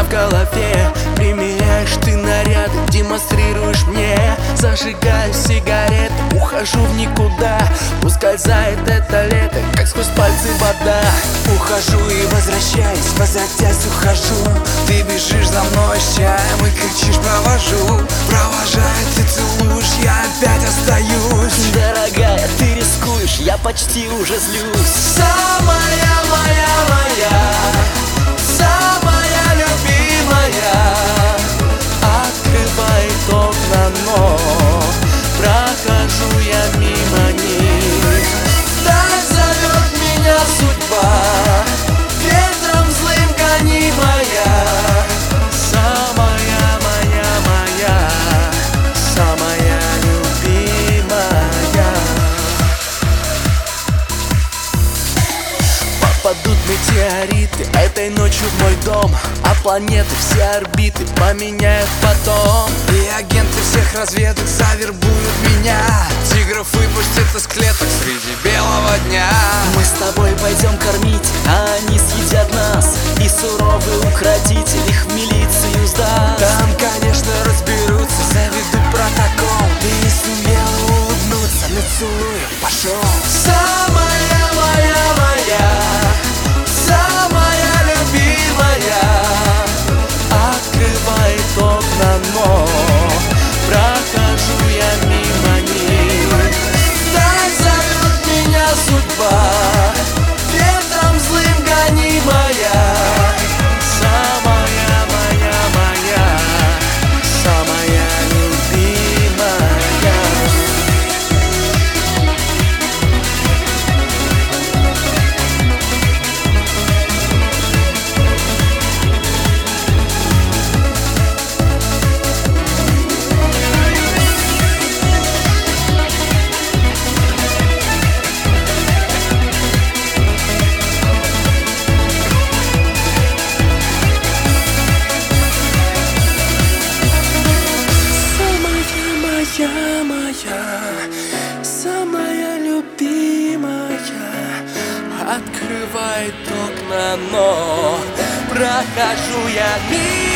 в голове. Примеряешь ты наряды, демонстрируешь мне. Зажигаю сигарету, ухожу в никуда. Ускользает это лето, как сквозь пальцы вода. Ухожу и возвращаюсь, возвратясь ухожу. Ты бежишь за мной с чаем и кричишь «провожу». Провожая, ты целуешь, я опять остаюсь. Дорогая, ты рискуешь, я почти уже злюсь. Самая моя, самая любимая, открывает окна, но прохожу я мимо них. так зовет меня судьба, ветром злым гонимая. Самая моя, самая любимая. Попадут метеориты этой ночью в мой дом, а планеты все орбиты поменяют потом. И агенты всех разведок завербуют меня. Тигров выпустят из клеток среди белого дня. Мы с тобой пойдем кормить, а они съедят нас. И суровый укротитель их в милицию сдаст. Там, конечно, разберутся, заведут протокол. Ты сумела улыбнуться, на целую пошел. Самая моя, самая любимая, открывает окна, но прохожу я мимо них. так зовет меня судьба, ветром злым гонимая. Самая моя, самая любимая. Самая любимая, Открывает окна, но прохожу я мимо.